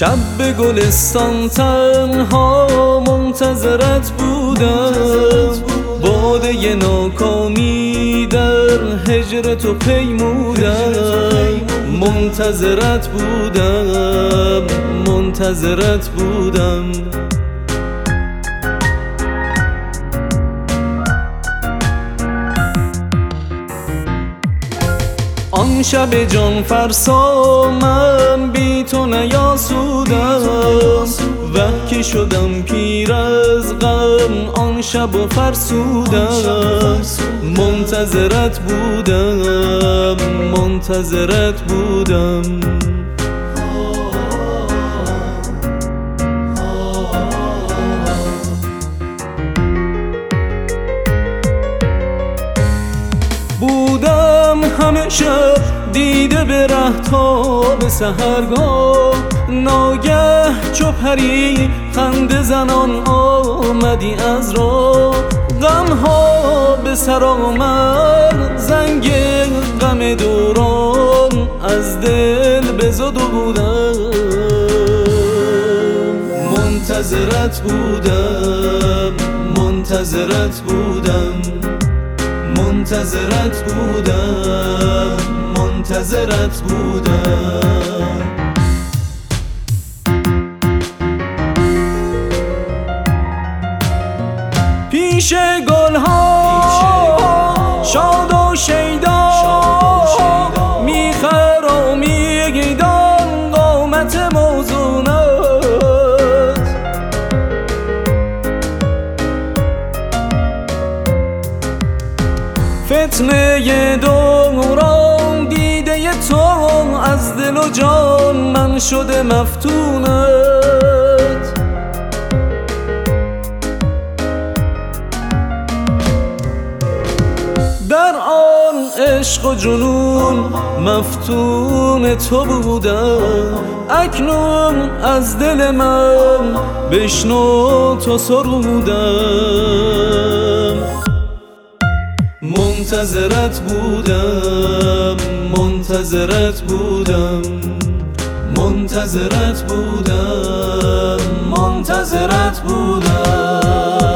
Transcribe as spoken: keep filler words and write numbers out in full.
شب به گلستان تنها منتظرت بودم، باده ناکامی در هجر تو پیمودم. منتظرت بودم، منتظرت بودم. آن شب جان فرسا من بی تو نیاسودم، وه که شدم پیر از غم آن شب و فرسودم. منتظرت بودم، منتظرت بودم. بودم همه شب دیده به ره تا به سحرگاه، ناگه چو پری خنده زنان آمدی از راه. غمها به سر آمد زنگ غم دوران، از دل بزد و بودم. منتظرت بودم، منتظرت بودم. منتظرت بودم، منتظرت بودم. پیش گلها شاد و شیدا میخرامیدان قامت موزونت. فتنه دوران دیده تو از دل و جان من شده مفتونت. در آن عشق و جنون مفتون تو بودم، اکنون از دل من بشنو تو سرودم. منتظرت بودم، منتظرت بودم. منتظرت بودم، منتظرت بودم.